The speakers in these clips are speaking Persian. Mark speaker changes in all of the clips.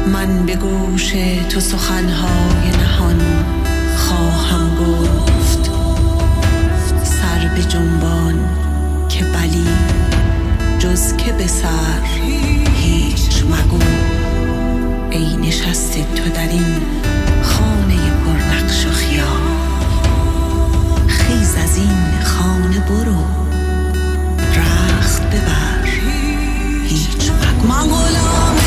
Speaker 1: من به گوش تو سخنهای نهان خواهم گفت. سر به جنبان که بلی جز که به سر هیچ مگو. ای نشسته تو در این خانه پر نقش و خیال، خیز از این خانه برو رخت ببر هیچ مگو. من غلام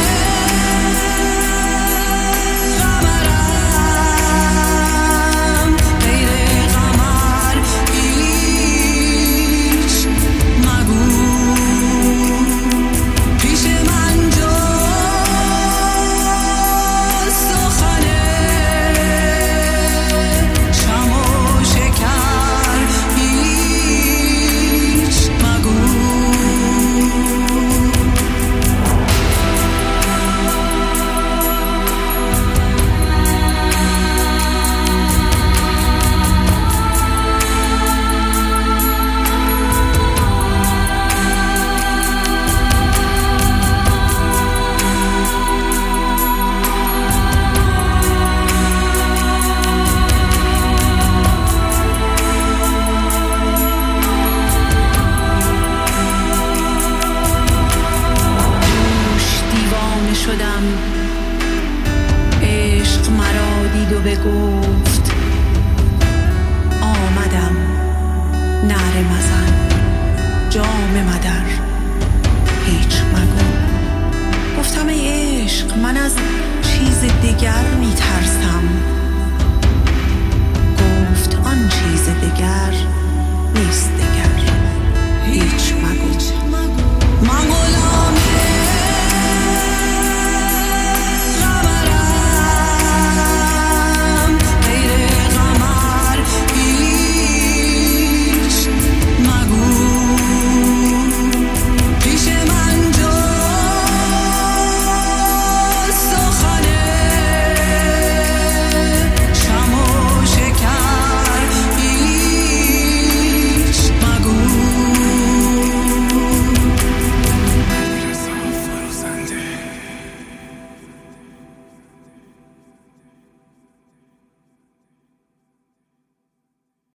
Speaker 1: شدم. عشق مرا دید و بگفت آمدم. نعره مزن جام مدر هیچ مگو. گفتم ای عشق من از چیز دیگر می ترسم. گفت آن چیز دیگر